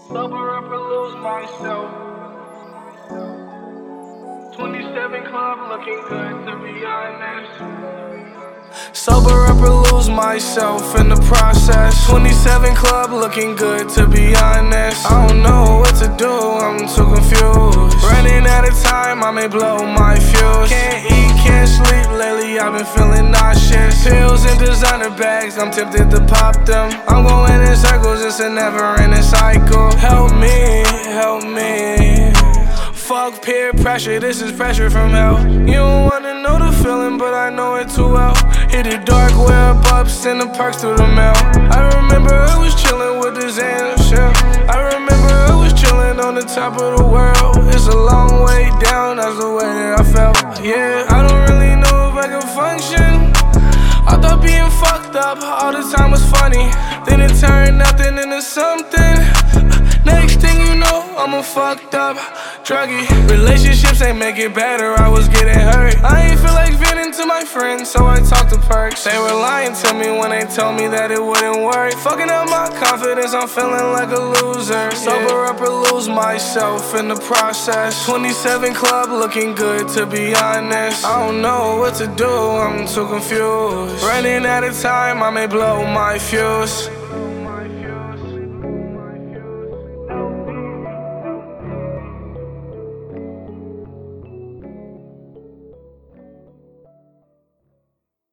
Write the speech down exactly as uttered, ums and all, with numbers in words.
Sober up or lose myself. twenty-seven Club looking good, to be honest. Sober up or lose myself in the process. twenty-seven Club looking good, to be honest. I don't know what to do, I'm too confused. Running out of time, I may blow my fuse. Can't eat, can't sleep, lately I've been feeling nauseous. Pills in designer bags, I'm tempted to pop them. I'm going in circles, it's a never-ending cycle. Help me, help me. Fuck peer pressure, this is pressure from hell. You don't wanna know the feeling, but I know it too well. Hit the dark web up, send the perks through the mail. I remember I was chillin' with the Xan shell. I remember I was chillin' on the top of the world. It's a long way down, that's the way that I felt. Yeah, I don't really know if I can function. I thought being fucked up all the time was funny. Then it turned nothing into something. Next thing you know, I'm a fucked up druggie. Relationships ain't make it better, I was getting hurt. I ain't feel like venting to my friends, so I talked to perks. They were lying to me when they told me that it wouldn't work. Fucking up my confidence, I'm feeling like a loser. Sober up or lose myself in the process. twenty-seven Club looking good, to be honest. I don't know what to do, I'm too confused. Running out of time, I may blow my fuse.